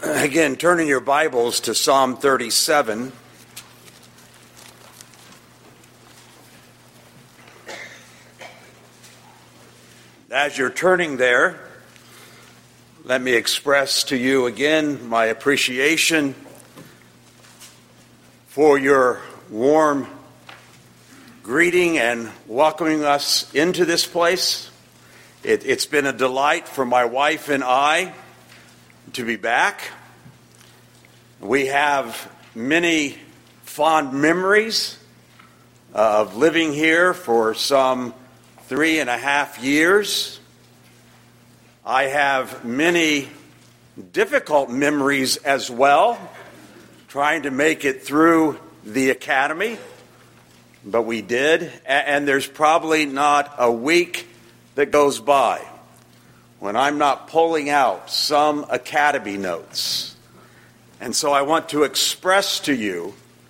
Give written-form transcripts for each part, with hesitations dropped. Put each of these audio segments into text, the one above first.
Again, turning your Bibles to Psalm 37. As you're turning there, let me express to you again my appreciation for your warm greeting and welcoming us into this place. It's been a delight for my wife and I to be back. We have many fond memories of living here for some 3.5 years. I have many difficult memories as well, trying to make it through the academy, but we did, and there's probably not a week that goes by when I'm not pulling out some academy notes. And so I want to express to you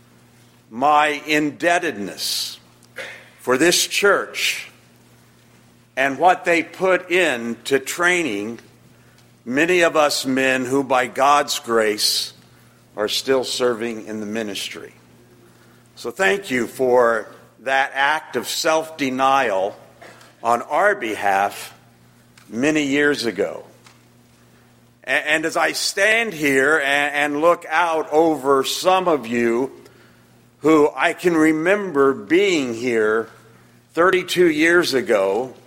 my indebtedness for this church and what they put into training many of us men who by God's grace are still serving in the ministry. So thank you for that act of self-denial on our behalf many years ago. And as I stand here and look out over some of you who I can remember being here 32 years ago,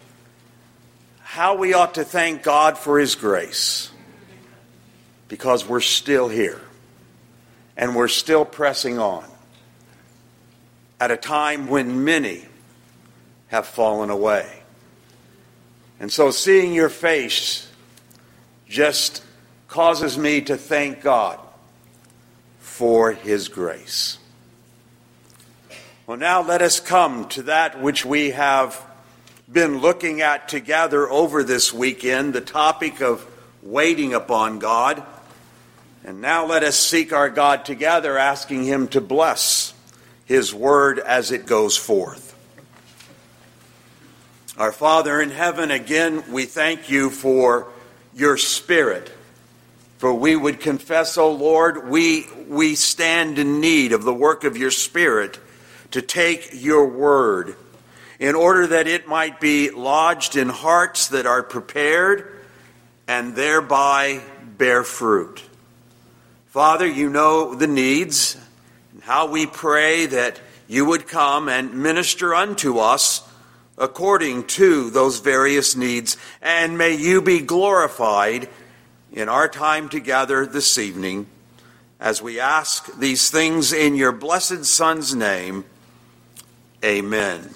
how we ought to thank God for His grace, because we're still here and we're still pressing on at a time when many have fallen away. And so seeing your face just causes me to thank God for His grace. Well, now let us come to that which we have been looking at together over this weekend, the topic of waiting upon God. And now let us seek our God together, asking Him to bless His word as it goes forth. Our Father in heaven, again, we thank you for your Spirit. For we would confess, O Lord, we stand in need of the work of your Spirit to take your word in order that it might be lodged in hearts that are prepared and thereby bear fruit. Father, you know the needs and how we pray that you would come and minister unto us according to those various needs, and may you be glorified in our time together this evening as we ask these things in your blessed Son's name. Amen.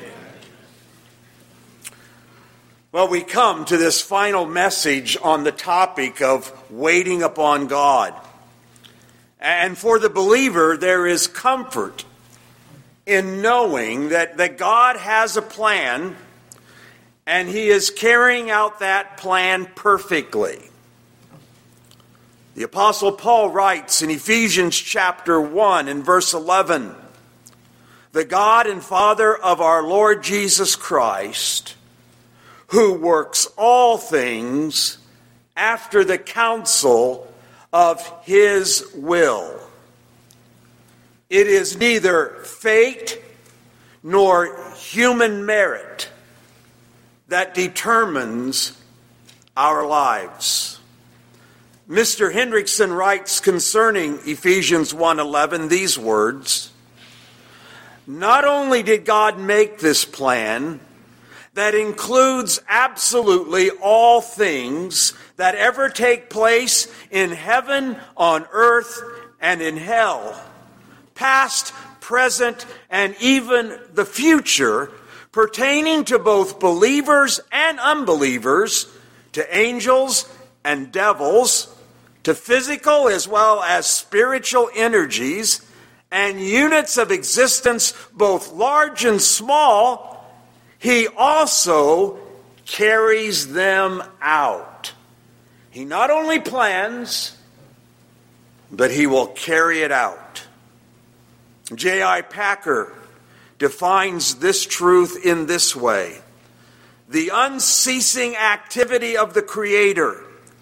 Well, we come to this final message on the topic of waiting upon God. And for the believer, there is comfort in knowing that God has a plan, and He is carrying out that plan perfectly. The Apostle Paul writes in Ephesians chapter 1 and verse 11, "The God and Father of our Lord Jesus Christ, who works all things after the counsel of His will. It is neither fate nor human merit that determines our lives." Mr. Hendrickson writes concerning Ephesians 1:11 these words, "Not only did God make this plan that includes absolutely all things that ever take place in heaven, on earth, and in hell, past, present, and even the future, pertaining to both believers and unbelievers, to angels and devils, to physical as well as spiritual energies, and units of existence, both large and small, He also carries them out." He not only plans, but He will carry it out. J.I. Packer defines this truth in this way: the unceasing activity of the Creator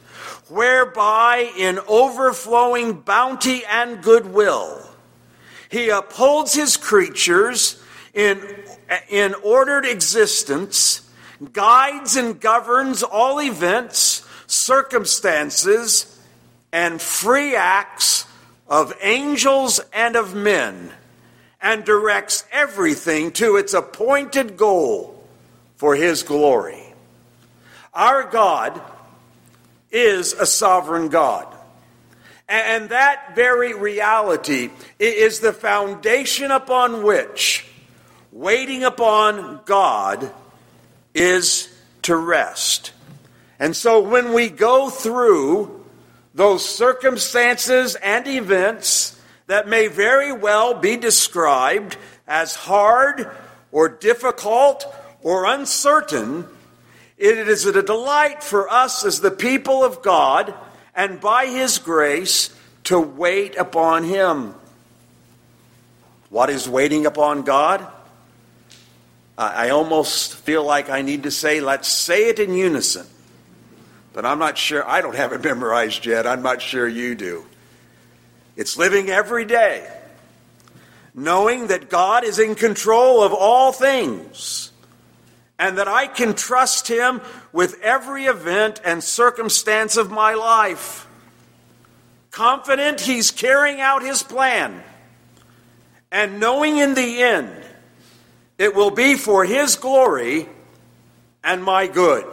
whereby in overflowing bounty and goodwill he upholds his creatures in ordered existence, guides and governs all events, circumstances, and free acts of angels and of men, and directs everything to its appointed goal for his glory. Our God is a sovereign God. And that very reality is the foundation upon which waiting upon God is to rest. And so when we go through those circumstances and events that may very well be described as hard or difficult or uncertain, it is a delight for us as the people of God and by his grace to wait upon him. What is waiting upon God? I almost feel like I need to say, let's say it in unison. But I'm not sure, I don't have it memorized yet. I'm not sure you do. It's living every day, knowing that God is in control of all things, and that I can trust him with every event and circumstance of my life. Confident he's carrying out his plan, and knowing in the end it will be for his glory and my good.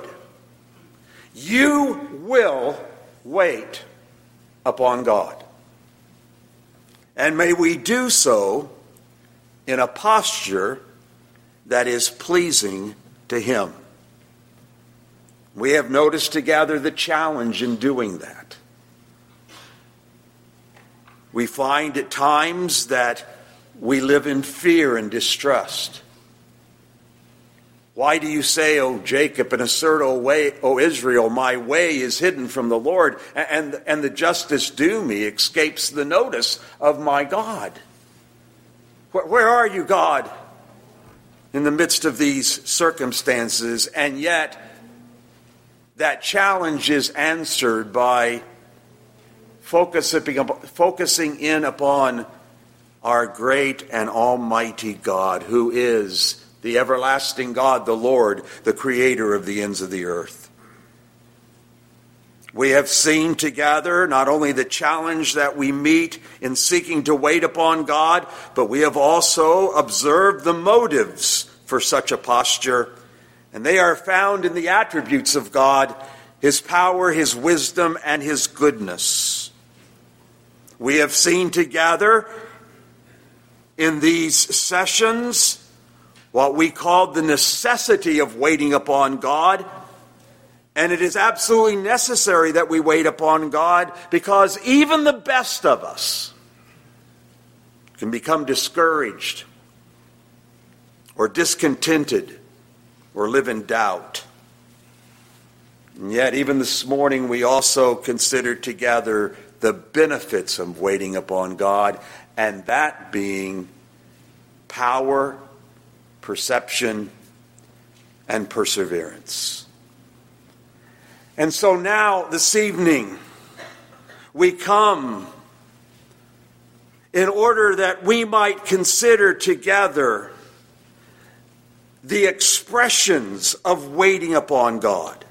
You will wait upon God. And may we do so in a posture that is pleasing to him. We have noticed together the challenge in doing that. We find at times that we live in fear and distrust. Why do you say, O Jacob, and assert, O Israel, my way is hidden from the Lord, and the justice due me escapes the notice of my God? Where are you, God, in the midst of these circumstances? And yet, that challenge is answered by focusing in upon our great and almighty God, who is the everlasting God, the Lord, the creator of the ends of the earth. We have seen together not only the challenge that we meet in seeking to wait upon God, but we have also observed the motives for such a posture. And they are found in the attributes of God, his power, his wisdom, and his goodness. We have seen together in these sessions what we call the necessity of waiting upon God. And it is absolutely necessary that we wait upon God, because even the best of us can become discouraged or discontented or live in doubt. And yet, even this morning, we also considered together the benefits of waiting upon God, and that being power, perception, and perseverance. And so now, this evening, we come in order that we might consider together the expressions of waiting upon God.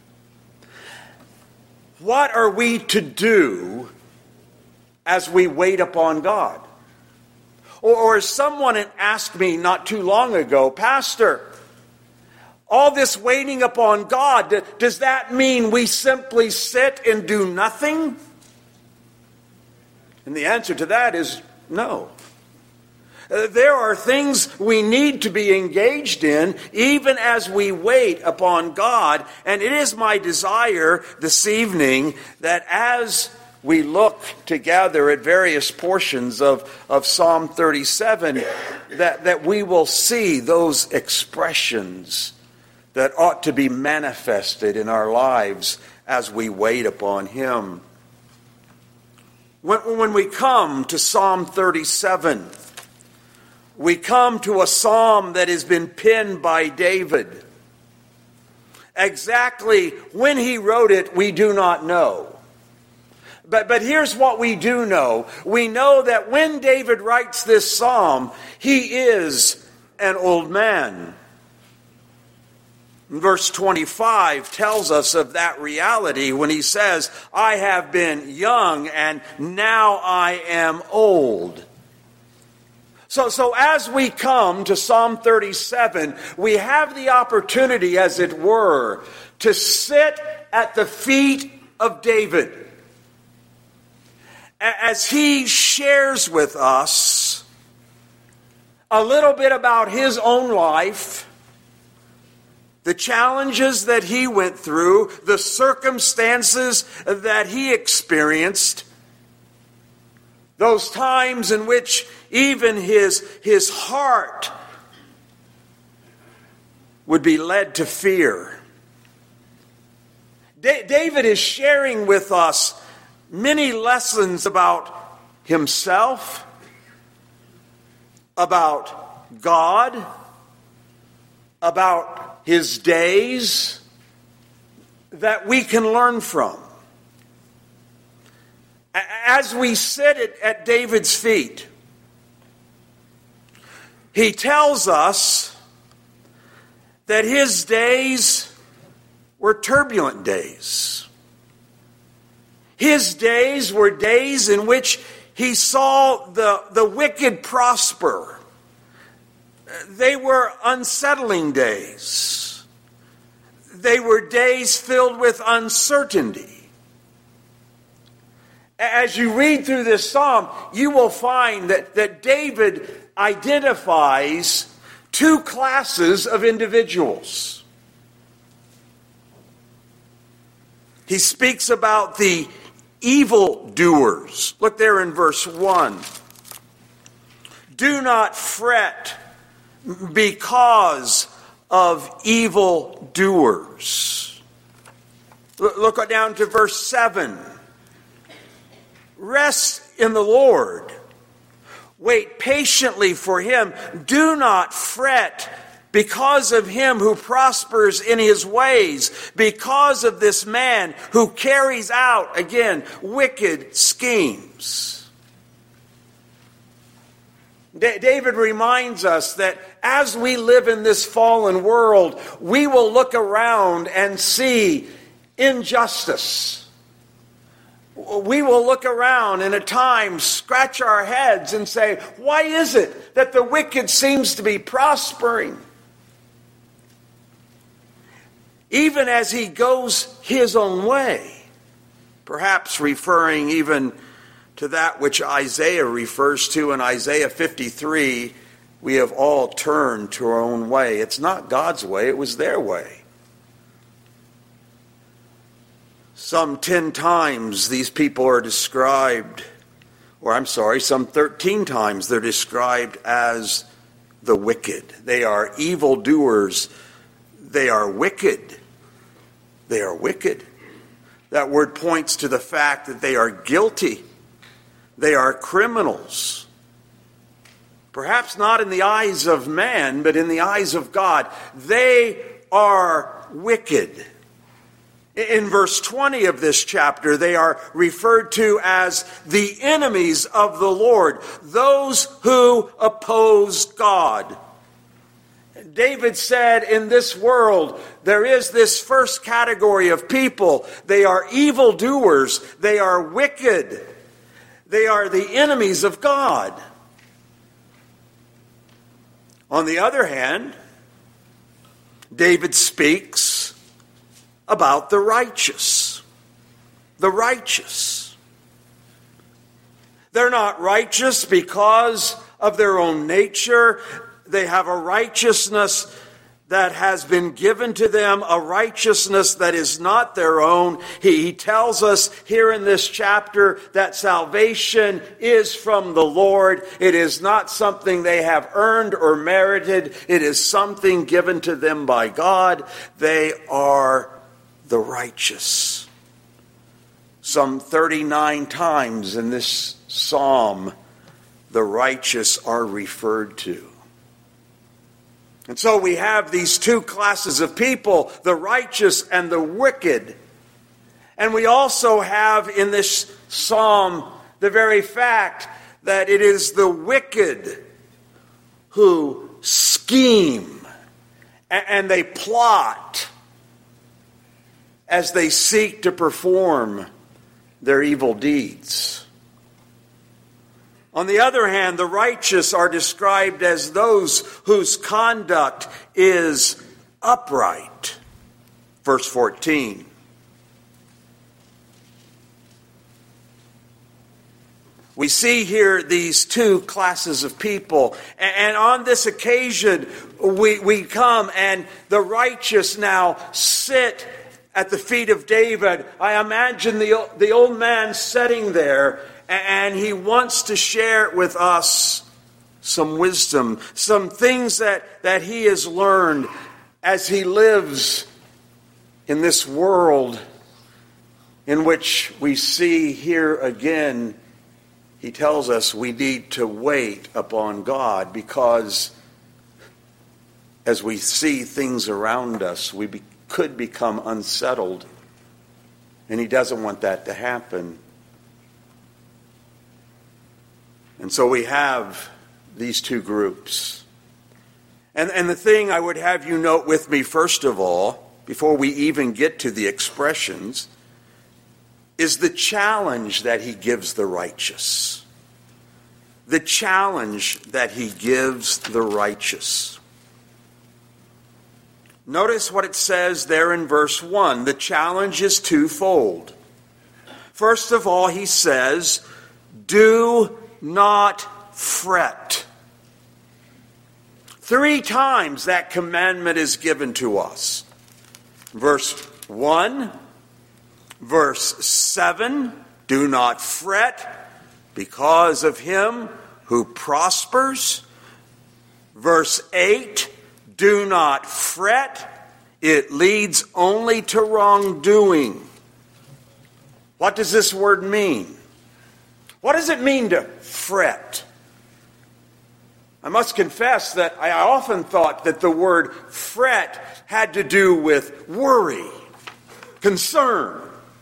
What are we to do as we wait upon God? Or as someone asked me not too long ago, Pastor, all this waiting upon God, does that mean we simply sit and do nothing? And the answer to that is no. There are things we need to be engaged in even as we wait upon God. And it is my desire this evening that as we look together at various portions of Psalm 37, that we will see those expressions that ought to be manifested in our lives as we wait upon him. When we come to Psalm 37, we come to a psalm that has been penned by David. Exactly when he wrote it, we do not know. But here's what we do know. We know that when David writes this psalm, he is an old man. Verse 25 tells us of that reality when he says, I have been young and now I am old. So as we come to Psalm 37, we have the opportunity, as it were, to sit at the feet of David as he shares with us a little bit about his own life, the challenges that he went through, the circumstances that he experienced, those times in which even his heart would be led to fear. David is sharing with us many lessons about himself, about God, about his days that we can learn from. As we sit at David's feet, he tells us that his days were turbulent days. His days were days in which he saw the wicked prosper. They were unsettling days. They were days filled with uncertainty. As you read through this psalm, you will find that David identifies two classes of individuals. He speaks about the evildoers. Look there in verse 1. Do not fret because of evildoers. Look down to verse 7. Rest in the Lord. Wait patiently for him. Do not fret because of him who prospers in his ways, because of this man who carries out, again, wicked schemes. David reminds us that as we live in this fallen world, we will look around and see injustice. We will look around and at times scratch our heads and say, why is it that the wicked seems to be prospering? Even as he goes his own way, perhaps referring even to that which Isaiah refers to in Isaiah 53, we have all turned to our own way. It's not God's way, it was their way. Some 10 times these people are described, some 13 times they're described as the wicked. They are evildoers. They are wicked. They are wicked. That word points to the fact that they are guilty. They are criminals. Perhaps not in the eyes of man, but in the eyes of God. They are wicked. In verse 20 of this chapter, they are referred to as the enemies of the Lord, those who oppose God. David said, in this world, there is this first category of people. They are evildoers. They are wicked. They are the enemies of God. On the other hand, David speaks about the righteous. The righteous. They're not righteous because of their own nature. They have a righteousness that has been given to them, a righteousness that is not their own. He tells us here in this chapter that salvation is from the Lord. It is not something they have earned or merited. It is something given to them by God. They are the righteous. Some 39 times in this psalm, the righteous are referred to. And so we have these two classes of people, the righteous and the wicked. And we also have in this psalm the very fact that it is the wicked who scheme and they plot as they seek to perform their evil deeds. On the other hand, the righteous are described as those whose conduct is upright. Verse 14. We see here these two classes of people. And on this occasion, we come and the righteous now sit at the feet of David. I imagine the old man sitting there, and he wants to share with us some wisdom, some things that he has learned as he lives in this world in which we see here again. He tells us we need to wait upon God because as we see things around us, we could become unsettled. And he doesn't want that to happen. And so we have these two groups. And the thing I would have you note with me first of all, before we even get to the expressions, is the challenge that he gives the righteous. The challenge that he gives the righteous. Notice what it says there in verse 1. The challenge is twofold. First of all, he says, do not fret. 3 times that commandment is given to us. Verse 1, verse 7, do not fret because of him who prospers. Verse 8, do not fret, it leads only to wrongdoing. What does this word mean? What does it mean to fret? I must confess that I often thought that the word fret had to do with worry, concern.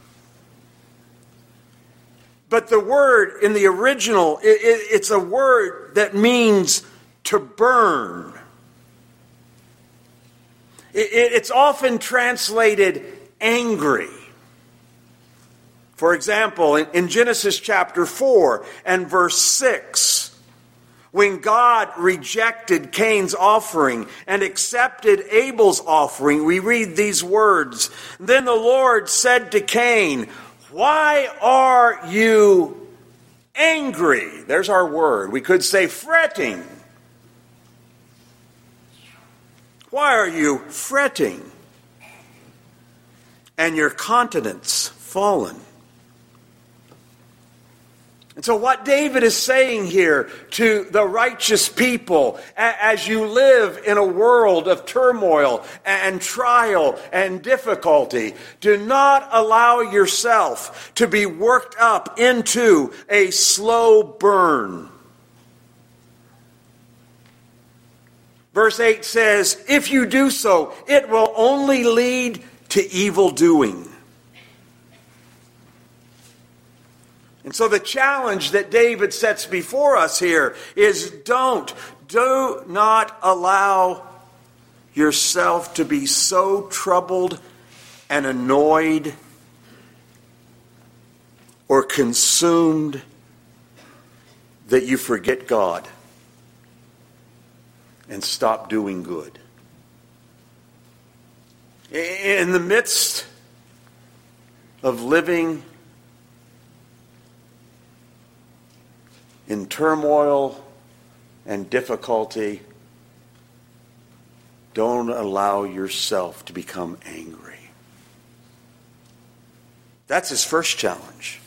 But the word in the original, it's a word that means to burn. It's often translated angry. For example, in Genesis chapter 4 and verse 6, when God rejected Cain's offering and accepted Abel's offering, we read these words. Then the Lord said to Cain, why are you angry? There's our word. We could say fretting. Why are you fretting? And your countenance fallen. And so what David is saying here to the righteous people, as you live in a world of turmoil and trial and difficulty, do not allow yourself to be worked up into a slow burn. Verse 8 says, if you do so, it will only lead to evil doing. And so the challenge that David sets before us here is do not allow yourself to be so troubled and annoyed or consumed that you forget God and stop doing good. In the midst of living in turmoil and difficulty, don't allow yourself to become angry. That's his first challenge.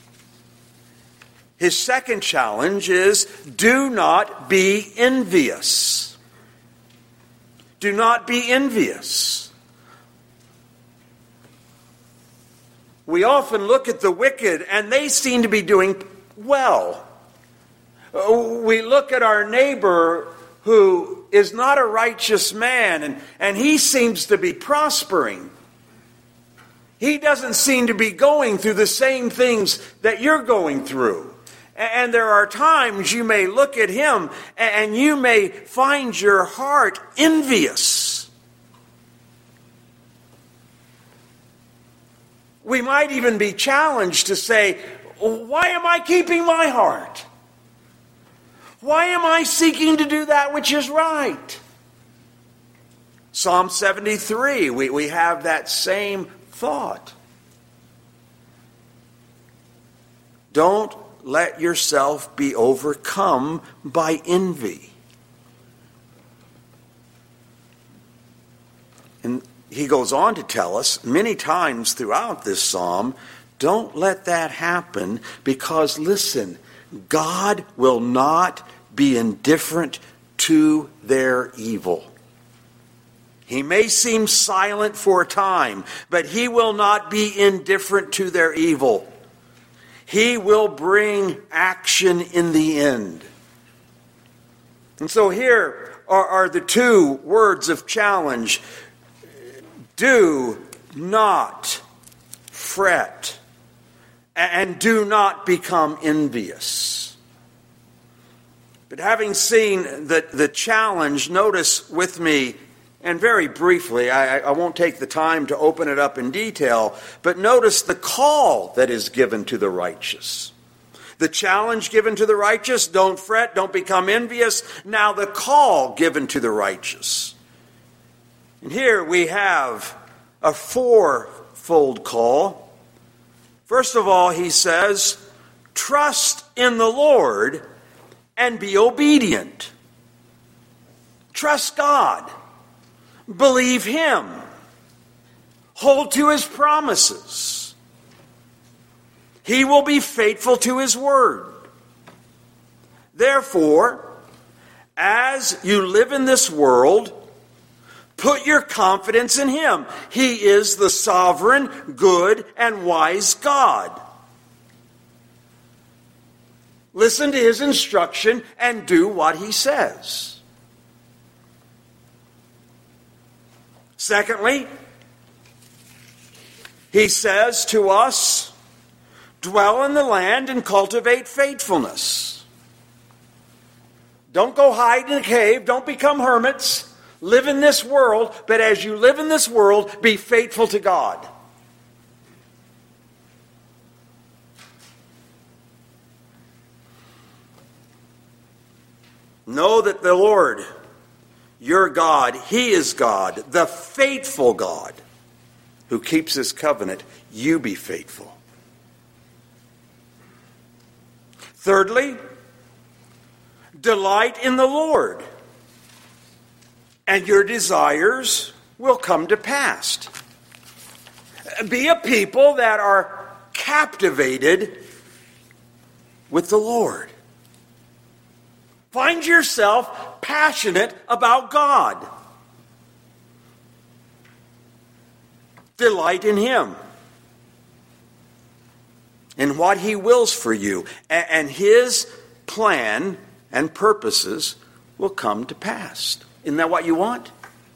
His second challenge is, do not be envious. Do not be envious. We often look at the wicked and they seem to be doing well. We look at our neighbor who is not a righteous man and he seems to be prospering. He doesn't seem to be going through the same things that you're going through. And there are times you may look at him and you may find your heart envious. We might even be challenged to say, why am I keeping my heart? Why am I seeking to do that which is right? Psalm 73, we have that same thought. Don't let yourself be overcome by envy. And he goes on to tell us many times throughout this psalm, don't let that happen, because listen, God will not be indifferent to their evil. He may seem silent for a time, but he will not be indifferent to their evil. He will bring action in the end. And so here are the two words of challenge. Do not fret, and do not become envious. But having seen the challenge, notice with me, and very briefly, I won't take the time to open it up in detail, but notice the call that is given to the righteous. The challenge given to the righteous, don't fret, don't become envious. Now the call given to the righteous. And here we have a fourfold call. First of all, he says, trust in the Lord and be obedient. Trust God. Believe him. Hold to his promises. He will be faithful to his word. Therefore, as you live in this world, put your confidence in him. He is the sovereign, good, and wise God. Listen to his instruction and do what he says. Secondly, he says to us, dwell in the land and cultivate faithfulness. Don't go hide in a cave. Don't become hermits. Live in this world, but as you live in this world, be faithful to God. Know that the Lord, your God, he is God, the faithful God, who keeps his covenant. You be faithful. Thirdly, delight in the Lord, and your desires will come to pass. Be a people that are captivated with the Lord. Find yourself passionate about God. Delight in him, in what he wills for you, and his plan and purposes will come to pass. Isn't that what you want?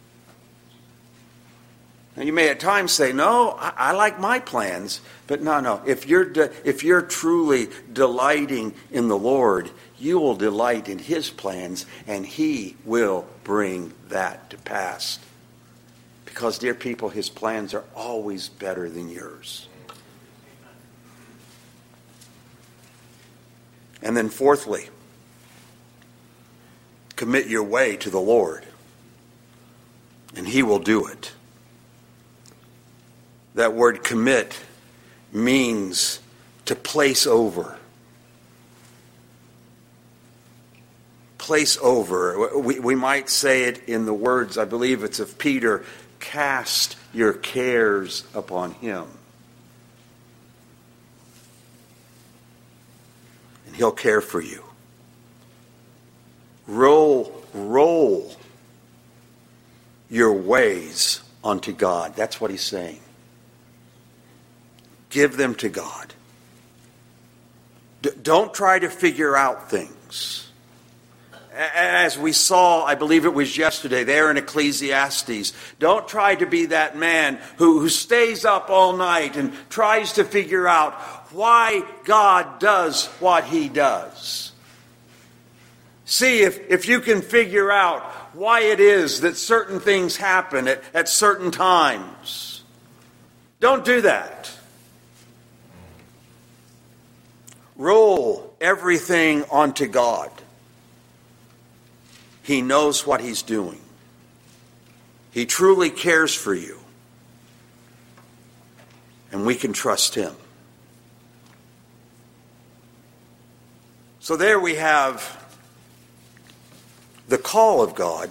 And you may at times say, no, I like my plans. But no. If you're truly delighting in the Lord, you will delight in his plans, and he will bring that to pass. Because, dear people, his plans are always better than yours. And then fourthly, commit your way to the Lord, and he will do it. That word commit means to place over. Place over. We might say it in the words, I believe it's of Peter, cast your cares upon him. And he'll care for you. Roll your ways onto God. That's what he's saying. Give them to God. Don't try to figure out things. as we saw, I believe it was yesterday, there in Ecclesiastes, don't try to be that man who stays up all night and tries to figure out why God does what he does. See if you can figure out why it is that certain things happen at certain times. Don't do that. Roll everything onto God. He knows what he's doing. He truly cares for you. And we can trust him. So there we have the call of God.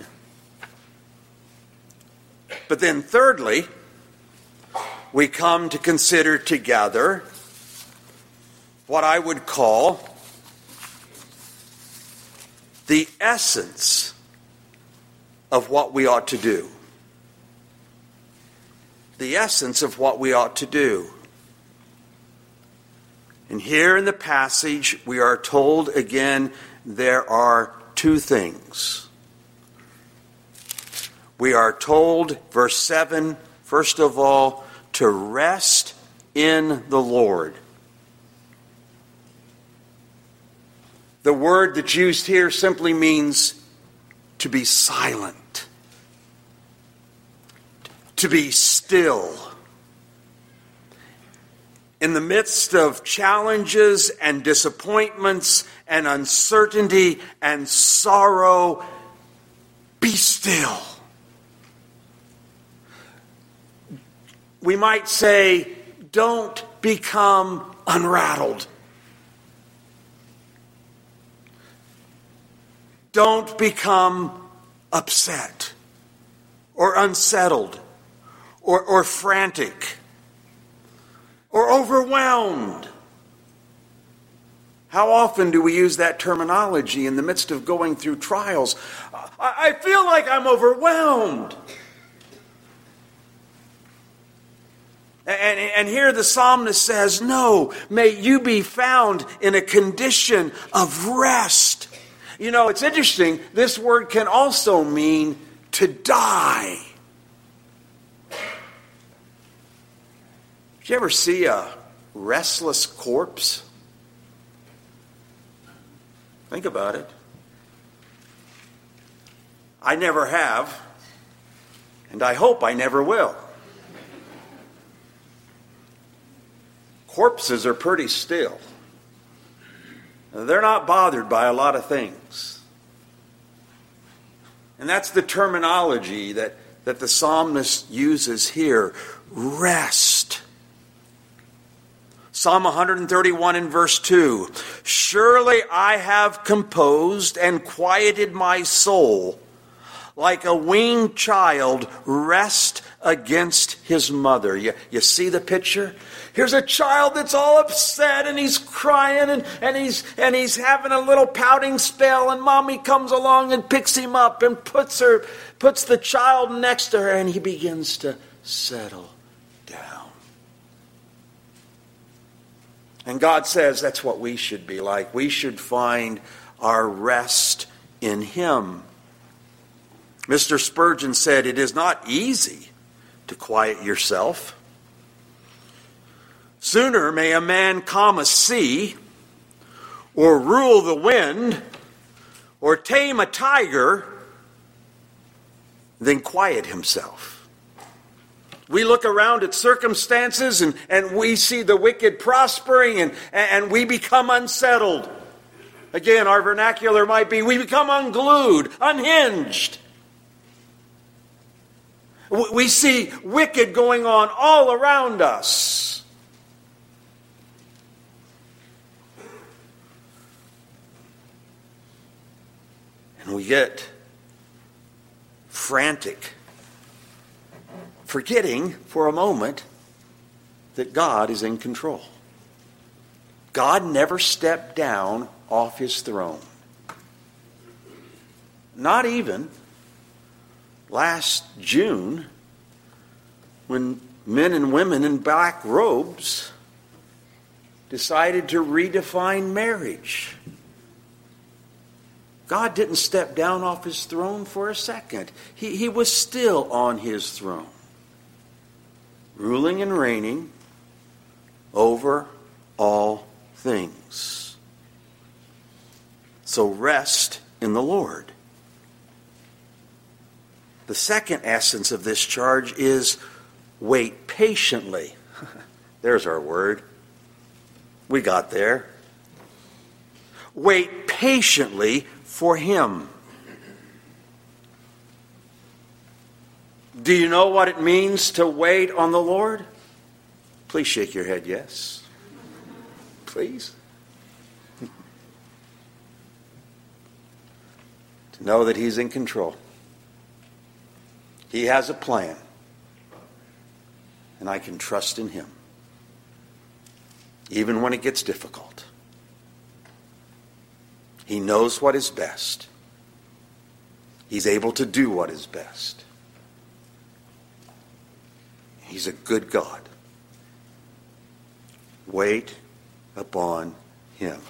But then thirdly, we come to consider together what I would call the essence of what we ought to do. The essence of what we ought to do. And here in the passage, we are told again, there are two things. We are told, verse 7, first of all, to rest in the Lord. The word that's used here simply means to be silent, to be still. In the midst of challenges and disappointments and uncertainty and sorrow, be still. We might say, don't become unrattled. Don't become upset or unsettled or frantic or overwhelmed. How often do we use that terminology in the midst of going through trials? I feel like I'm overwhelmed. And here the psalmist says, no, may you be found in a condition of rest. You know, it's interesting, this word can also mean to die. Did you ever see a restless corpse? Think about it. I never have, and I hope I never will. Corpses are pretty still. They're not bothered by a lot of things. And that's the terminology that the psalmist uses here. Rest. Psalm 131 and verse 2. Surely I have composed and quieted my soul. Like a weaned child, rest against his mother. You see the picture? Here's a child that's all upset and he's crying and he's having a little pouting spell, and mommy comes along and picks him up and puts the child next to her, and he begins to settle down. And God says that's what we should be like. We should find our rest in him. Mr. Spurgeon said, it is not easy to quiet yourself. Sooner may a man calm a sea, or rule the wind, or tame a tiger, than quiet himself. We look around at circumstances and we see the wicked prospering and we become unsettled. Again, our vernacular might be, we become unglued, unhinged. We see wicked going on all around us. And we get frantic, forgetting for a moment that God is in control. God never stepped down off his throne. Not even last June, when men and women in black robes decided to redefine marriage. God didn't step down off his throne for a second. He was still on his throne, ruling and reigning over all things. So rest in the Lord. The second essence of this charge is wait patiently. There's our word. We got there. Wait patiently for him. Do you know what it means to wait on the Lord? Please shake your head yes. Please. To know that he's in control. He has a plan. And I can trust in him. Even when it gets difficult. He knows what is best. He's able to do what is best. He's a good God. Wait upon him.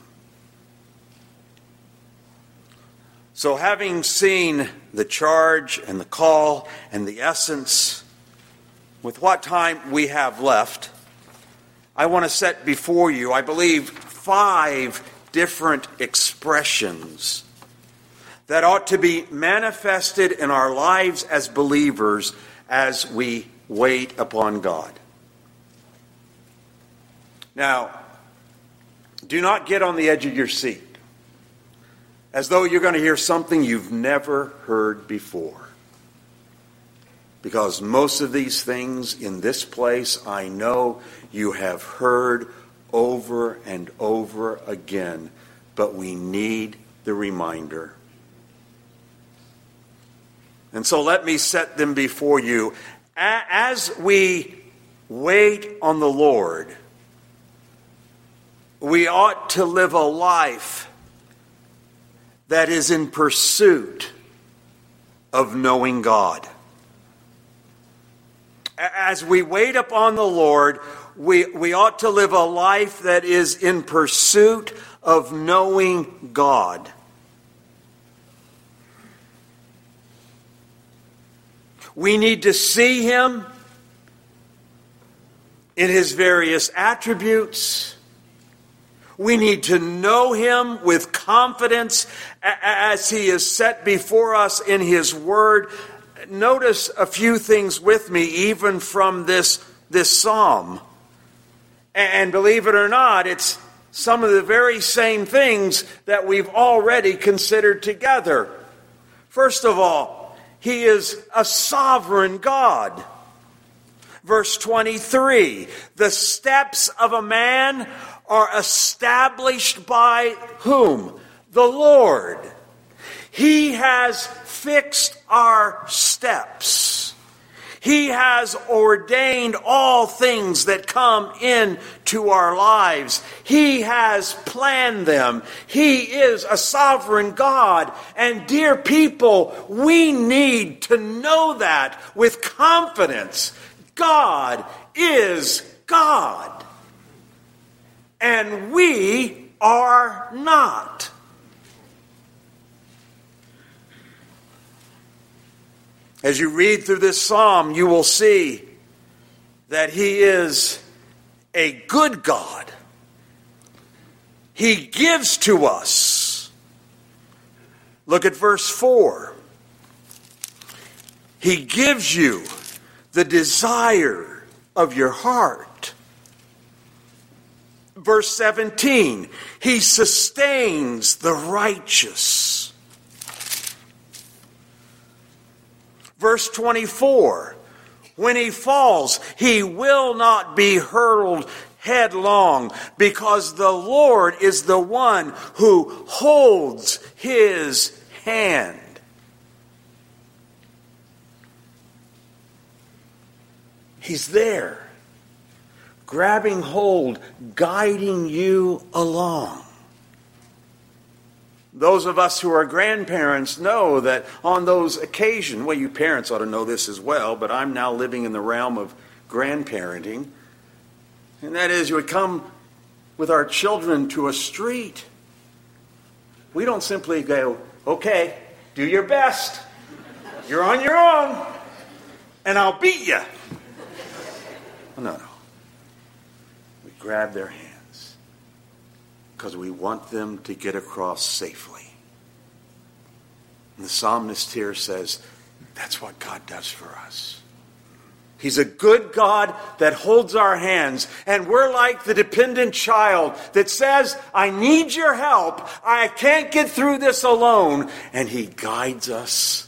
So having seen the charge and the call and the essence, with what time we have left, I want to set before you, I believe, 5 different expressions that ought to be manifested in our lives as believers as we wait upon God. Now, do not get on the edge of your seat as though you're going to hear something you've never heard before. Because most of these things in this place, I know you have heard over and over again, but we need the reminder. And so let me set them before you. As we wait on the Lord, we ought to live a life that is in pursuit of knowing God. As we wait upon the Lord, we ought to live a life that is in pursuit of knowing God. We need to see him in his various attributes. We need to know him with confidence as he is set before us in his word. Notice a few things with me, even from this psalm. And believe it or not, it's some of the very same things that we've already considered together. First of all, he is a sovereign God. Verse 23, the steps of a man are established by whom? The Lord. He has fixed our steps. He has ordained all things that come into our lives. He has planned them. He is a sovereign God. And dear people, we need to know that with confidence. God is God. And we are not. As you read through this psalm, you will see that he is a good God. He gives to us. Look at verse 4. He gives you the desire of your heart. Verse 17. He sustains the righteous. Verse 24, when he falls, he will not be hurled headlong, because the Lord is the one who holds his hand. He's there, grabbing hold, guiding you along. Those of us who are grandparents know that on those occasions, well, you parents ought to know this as well, but I'm now living in the realm of grandparenting. And that is, you would come with our children to a street. We don't simply go, Okay, do your best. You're on your own. And I'll beat you. No. We grab their hands because we want them to get across safely. And the psalmist here says, that's what God does for us. He's a good God that holds our hands, and we're like the dependent child that says, I need your help. I can't get through this alone. And He guides us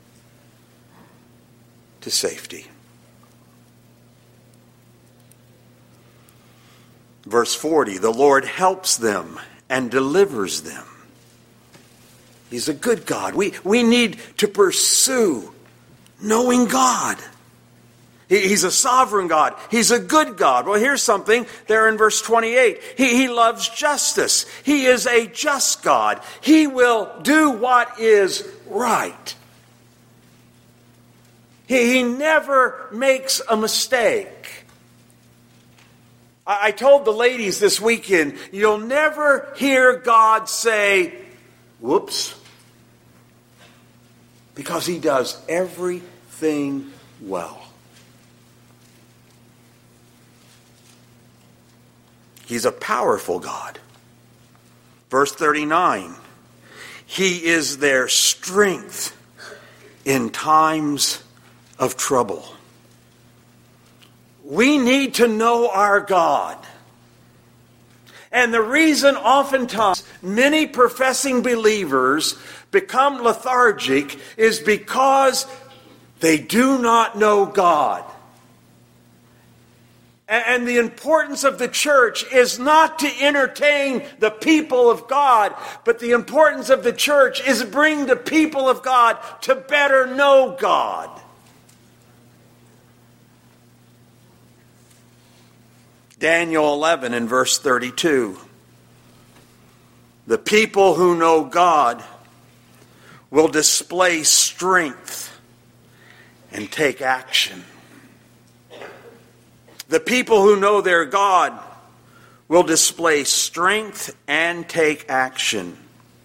to safety. Verse 40, the Lord helps them and delivers them. He's a good God. We need to pursue knowing God. He's a sovereign God. He's a good God. Well, here's something there in verse 28. He loves justice. He is a just God. He will do what is right. He never makes a mistake. I told the ladies this weekend, you'll never hear God say, whoops, because He does everything well. He's a powerful God. Verse 39, He is their strength in times of trouble. We need to know our God. And the reason oftentimes many professing believers become lethargic is because they do not know God. And the importance of the church is not to entertain the people of God, but the importance of the church is to bring the people of God to better know God. Daniel 11 and verse 32. The people who know God will display strength and take action. The people who know their God will display strength and take action.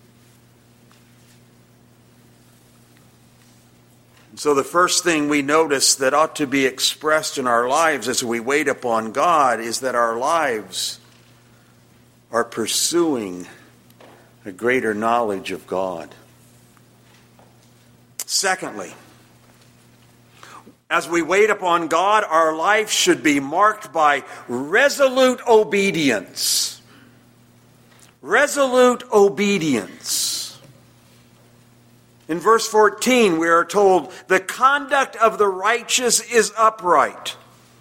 So the first thing we notice that ought to be expressed in our lives as we wait upon God is that our lives are pursuing a greater knowledge of God. Secondly, as we wait upon God, our life should be marked by resolute obedience. Resolute obedience. In verse 14, we are told, the conduct of the righteous is upright.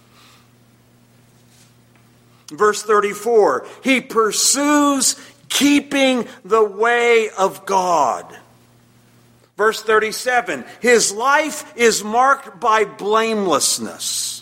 Verse 34, he pursues keeping the way of God. Verse 37, his life is marked by blamelessness.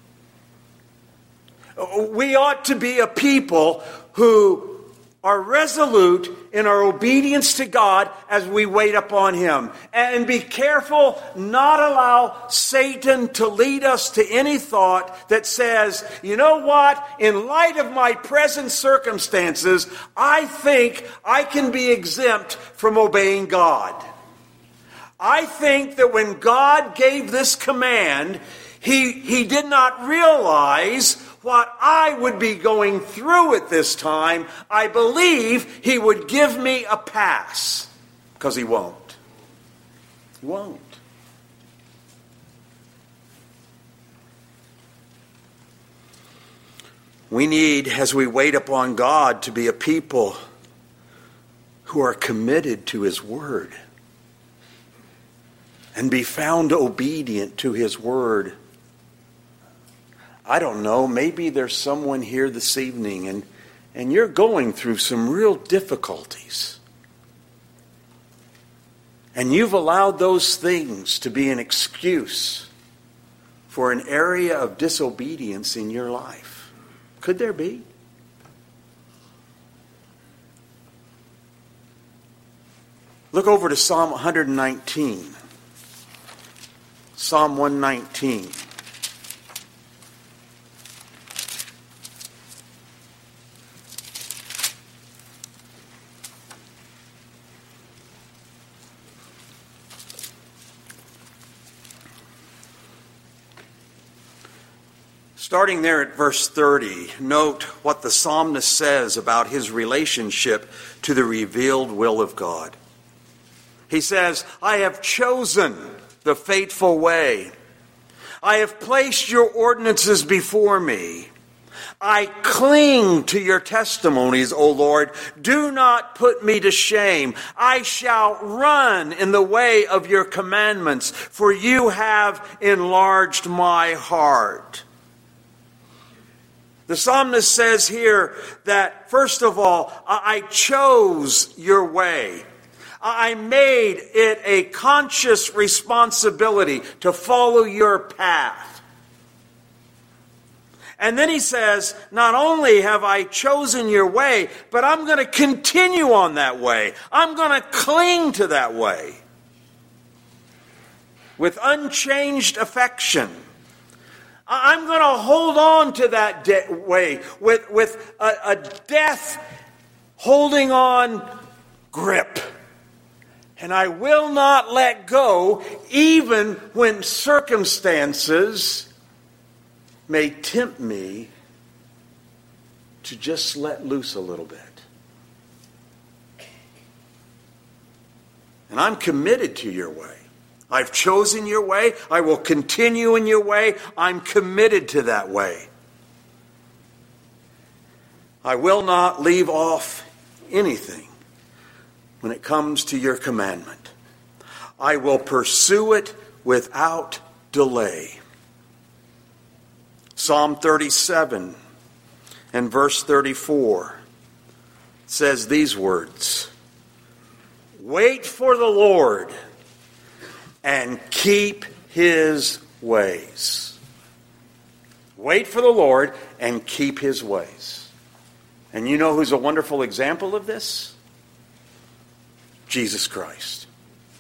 We ought to be a people who are resolute in our obedience to God as we wait upon Him. And be careful not allow Satan to lead us to any thought that says, you know what, in light of my present circumstances, I think I can be exempt from obeying God. I think that when God gave this command, He did not realize what I would be going through at this time. I believe He would give me a pass. Because He won't. He won't. We need, as we wait upon God, to be a people who are committed to His Word and be found obedient to His Word. I don't know, maybe there's someone here this evening and you're going through some real difficulties. And you've allowed those things to be an excuse for an area of disobedience in your life. Could there be? Look over to Psalm 119. Psalm 119. Starting there at verse 30, note what the psalmist says about his relationship to the revealed will of God. He says, I have chosen the faithful way. I have placed your ordinances before me. I cling to your testimonies, O Lord. Do not put me to shame. I shall run in the way of your commandments, for you have enlarged my heart. The psalmist says here that, first of all, I chose your way. I made it a conscious responsibility to follow your path. And then he says, not only have I chosen your way, but I'm going to continue on that way. I'm going to cling to that way with unchanged affection. I'm going to hold on to that way with a death holding on grip. And I will not let go even when circumstances may tempt me to just let loose a little bit. And I'm committed to your way. I've chosen your way. I will continue in your way. I'm committed to that way. I will not leave off anything when it comes to your commandment. I will pursue it without delay. Psalm 37 and verse 34 says these words, wait for the Lord and keep his ways. Wait for the Lord and keep his ways. And you know who's a wonderful example of this? Jesus Christ.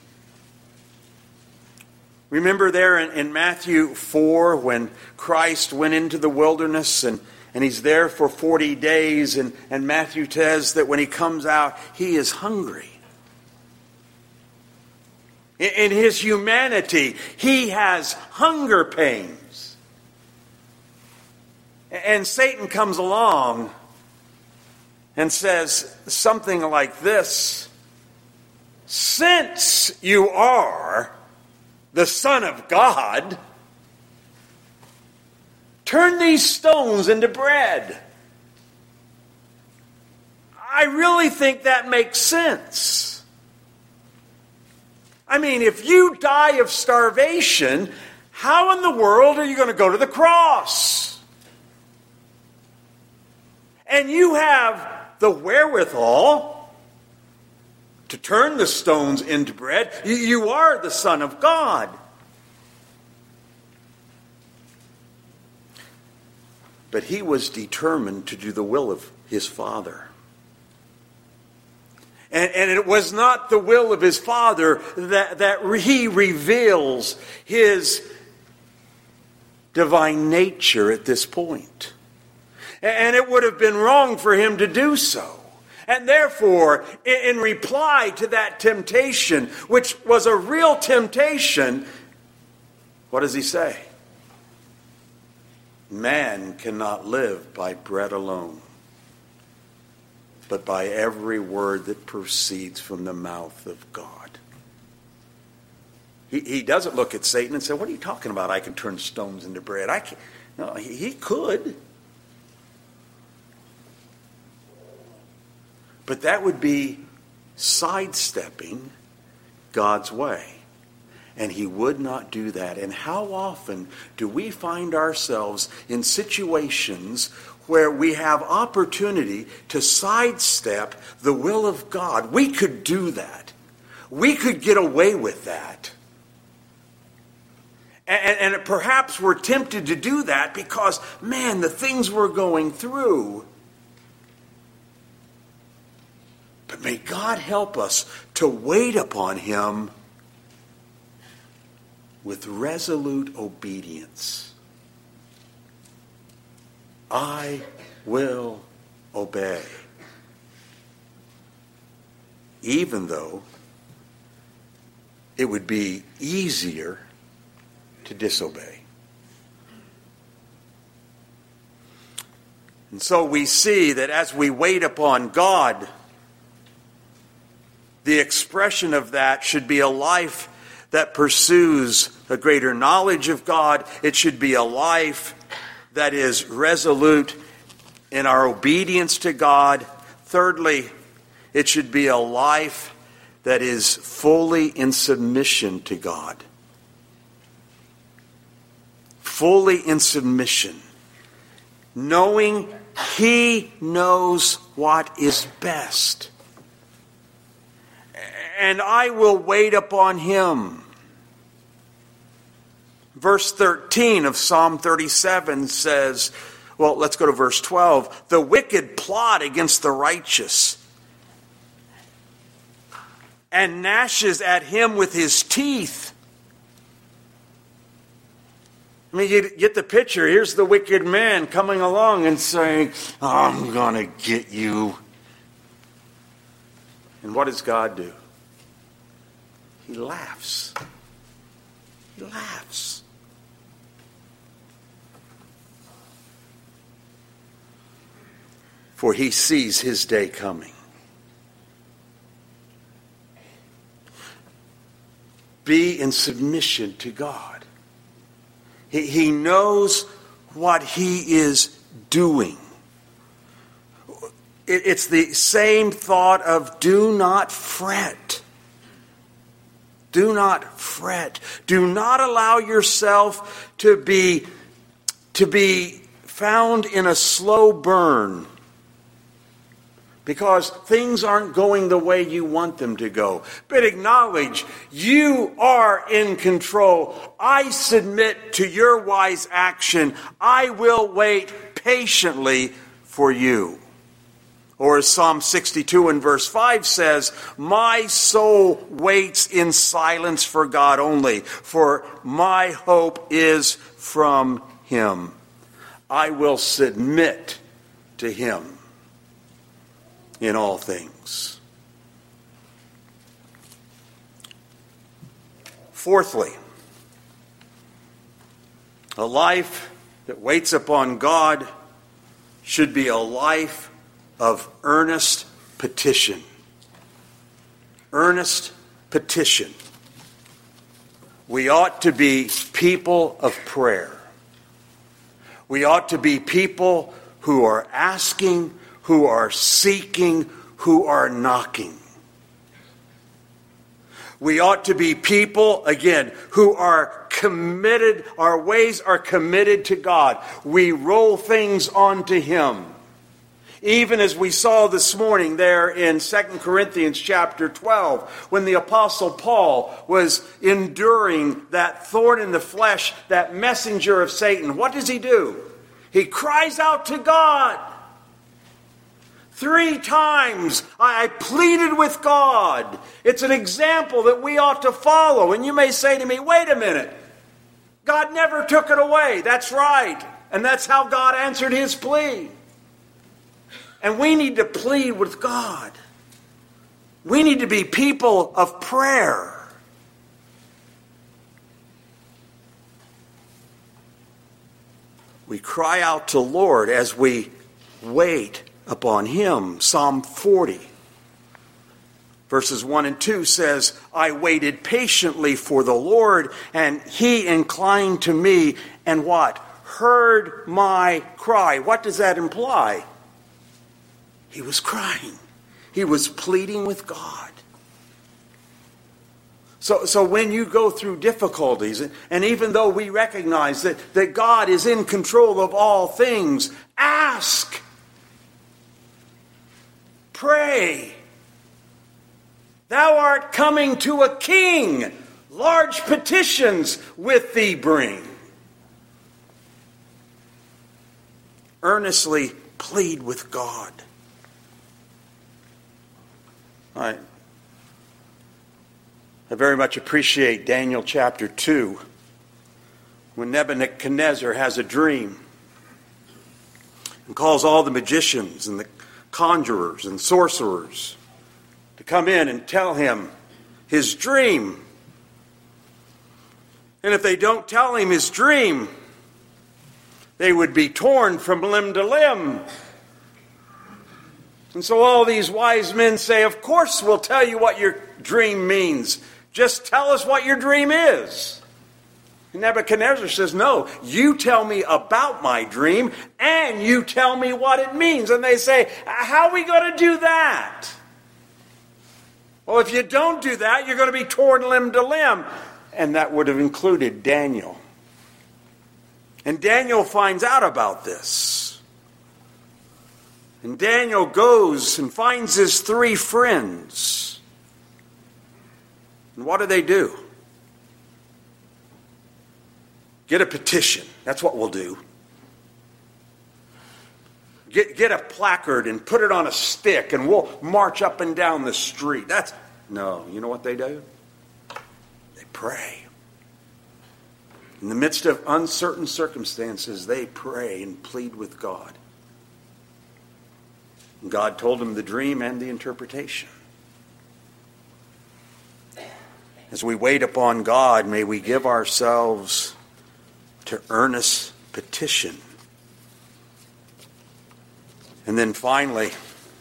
Remember there in Matthew 4 when Christ went into the wilderness and he's there for 40 days and Matthew says that when he comes out, he is hungry. In his humanity, he has hunger pains. And Satan comes along and says something like this, since you are the Son of God, turn these stones into bread. I really think that makes sense. I mean, if you die of starvation, how in the world are you going to go to the cross? And you have the wherewithal to turn the stones into bread. You are the Son of God. But he was determined to do the will of his Father. And it was not the will of his Father that he reveals his divine nature at this point. And it would have been wrong for him to do so. And therefore, in reply to that temptation, which was a real temptation, what does he say? Man cannot live by bread alone, but by every word that proceeds from the mouth of God. He doesn't look at Satan and say, what are you talking about? I can turn stones into bread. I can't. No, he could. But that would be sidestepping God's way. And he would not do that. And how often do we find ourselves in situations where we have opportunity to sidestep the will of God? We could do that. We could get away with that. And perhaps we're tempted to do that because, man, the things we're going through. But may God help us to wait upon him with resolute obedience. I will obey. Even though it would be easier to disobey. And so we see that as we wait upon God, the expression of that should be a life that pursues a greater knowledge of God. It should be a life that is resolute in our obedience to God. Thirdly, it should be a life that is fully in submission to God. Fully in submission. Knowing He knows what is best. And I will wait upon Him. Verse 13 of Psalm 37 says, well, let's go to verse 12. The wicked plot against the righteous and gnashes at him with his teeth. I mean, you get the picture. Here's the wicked man coming along and saying, I'm going to get you. And what does God do? He laughs. He laughs. For He sees His day coming. Be in submission to God. He knows what He is doing. It's the same thought of do not fret. Do not fret. Do not allow yourself to be found in a slow burn because things aren't going the way you want them to go. But acknowledge you are in control. I submit to your wise action. I will wait patiently for you. Or as Psalm 62 and verse 5 says, my soul waits in silence for God only, for my hope is from Him. I will submit to Him in all things. Fourthly, a life that waits upon God should be a life of earnest petition. Earnest petition. We ought to be people of prayer. We ought to be people who are asking, who are seeking, who are knocking. We ought to be people, again, who are committed, our ways are committed to God. We roll things onto Him. Even as we saw this morning there in 2 Corinthians chapter 12, when the Apostle Paul was enduring that thorn in the flesh, that messenger of Satan, what does he do? He cries out to God. 3 times I pleaded with God. It's an example that we ought to follow. And you may say to me, wait a minute. God never took it away. That's right. And that's how God answered his plea. And we need to plead with God. We need to be people of prayer. We cry out to the Lord as we wait upon Him. Psalm 40, verses 1 and 2 says, I waited patiently for the Lord, and He inclined to me, and what? Heard my cry. What does that imply? He was crying. He was pleading with God. So when you go through difficulties, and even though we recognize that God is in control of all things, ask. Pray. Thou art coming to a king. Large petitions with thee bring. Earnestly plead with God. I very much appreciate Daniel chapter 2 when Nebuchadnezzar has a dream and calls all the magicians and the conjurers and sorcerers to come in and tell him his dream. And if they don't tell him his dream, They would be torn from limb to limb. And so all these wise men say, of course we'll tell you what your dream means. Just tell us what your dream is. And Nebuchadnezzar says, no, you tell me about my dream and you tell me what it means. And they say, how are we going to do that? Well, if you don't do that, you're going to be torn limb to limb. And that would have included Daniel. And Daniel finds out about this. And Daniel goes and finds his 3 friends. And what do? Get a petition. That's what we'll do. Get a placard and put it on a stick and we'll march up and down the street. No, you know what they do? They pray. In the midst of uncertain circumstances, they pray and plead with God. And God told them the dream and the interpretation. As we wait upon God, may we give ourselves to earnest petition. And then finally,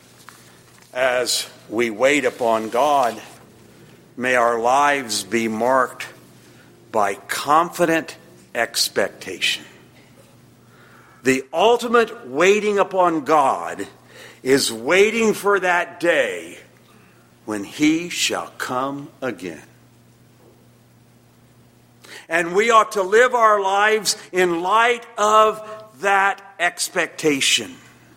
as we wait upon God, may our lives be marked by confident expectation. The ultimate waiting upon God is waiting for that day when He shall come again. And we ought to live our lives in light of that expectation.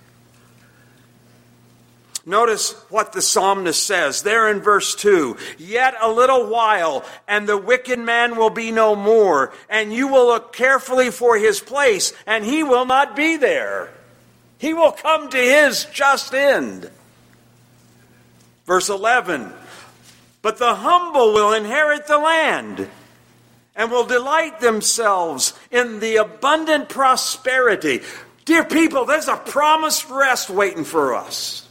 Notice what the psalmist says there in verse 2. Yet a little while, and the wicked man will be no more, and you will look carefully for his place, and he will not be there. He will come to his just end. Verse 11. But the humble will inherit the land, and will delight themselves in the abundant prosperity. Dear people, there's a promised rest waiting for us.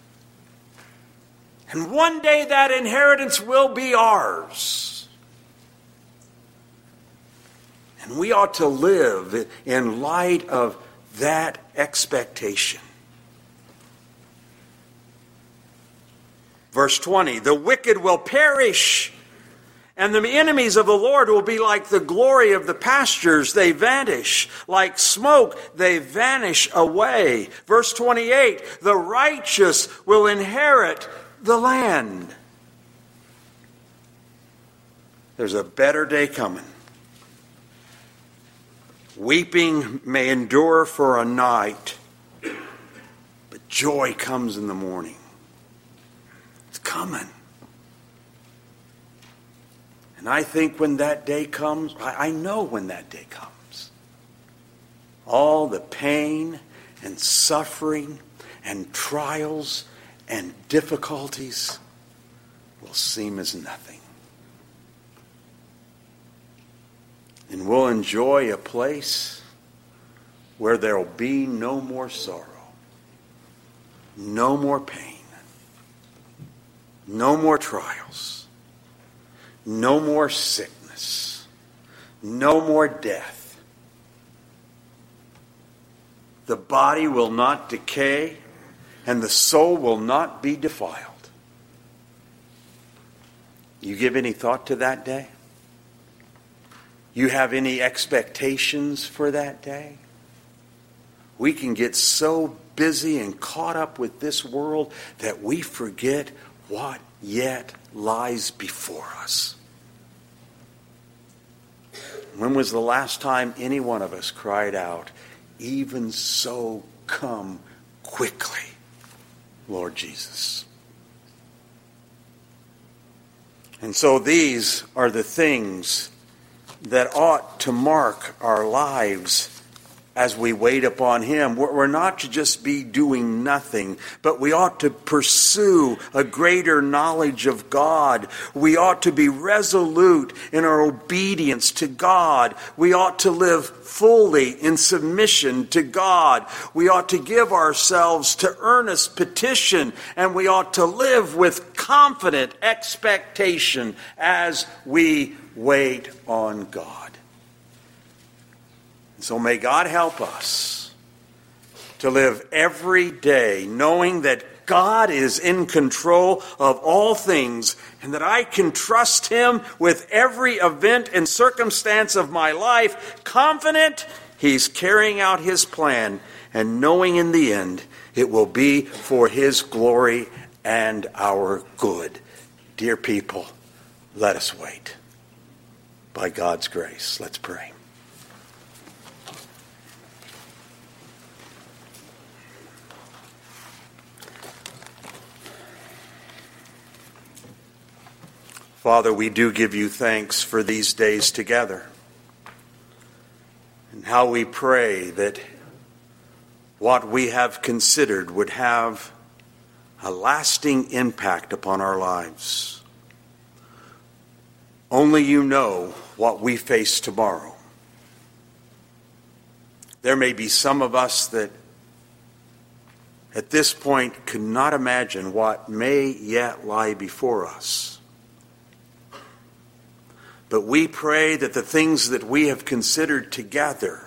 And one day that inheritance will be ours. And we ought to live in light of that expectation. Verse 20, the wicked will perish, and the enemies of the Lord will be like the glory of the pastures. They vanish. Like smoke, they vanish away. Verse 28, the righteous will inherit the land. There's a better day coming. Weeping may endure for a night, but joy comes in the morning. It's coming. And I think when that day comes, I know when that day comes, all the pain and suffering and trials and difficulties will seem as nothing. And we'll enjoy a place where there will be no more sorrow, no more pain, no more trials, no more sickness, no more death. The body will not decay, and the soul will not be defiled. You give any thought to that day? You have any expectations for that day? We can get so busy and caught up with this world that we forget what yet lies before us. When was the last time any one of us cried out, "Even so, come quickly, Lord Jesus"? And so these are the things that ought to mark our lives as we wait upon Him. We're not to just be doing nothing, but we ought to pursue a greater knowledge of God. We ought to be resolute in our obedience to God. We ought to live fully in submission to God. We ought to give ourselves to earnest petition, and we ought to live with confident expectation as we wait on God. So may God help us to live every day knowing that God is in control of all things and that I can trust Him with every event and circumstance of my life, confident He's carrying out His plan and knowing in the end it will be for His glory and our good. Dear people, let us wait. By God's grace, let's pray. Father, we do give you thanks for these days together and how we pray that what we have considered would have a lasting impact upon our lives. Only you know what we face tomorrow. There may be some of us that at this point could not imagine what may yet lie before us. But we pray that the things that we have considered together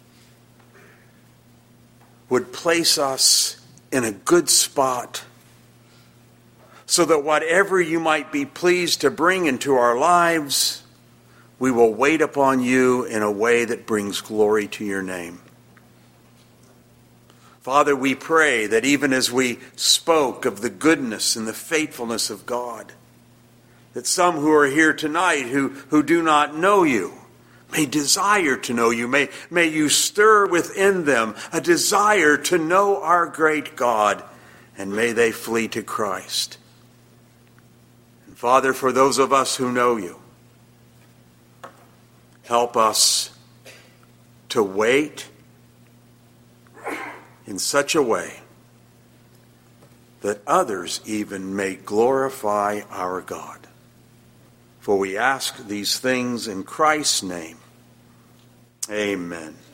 would place us in a good spot so that whatever you might be pleased to bring into our lives, we will wait upon you in a way that brings glory to your name. Father, we pray that even as we spoke of the goodness and the faithfulness of God, that some who are here tonight who do not know you may desire to know you. May you stir within them a desire to know our great God, and may they flee to Christ. And Father, for those of us who know you, help us to wait in such a way that others even may glorify our God. For we ask these things in Christ's name. Amen.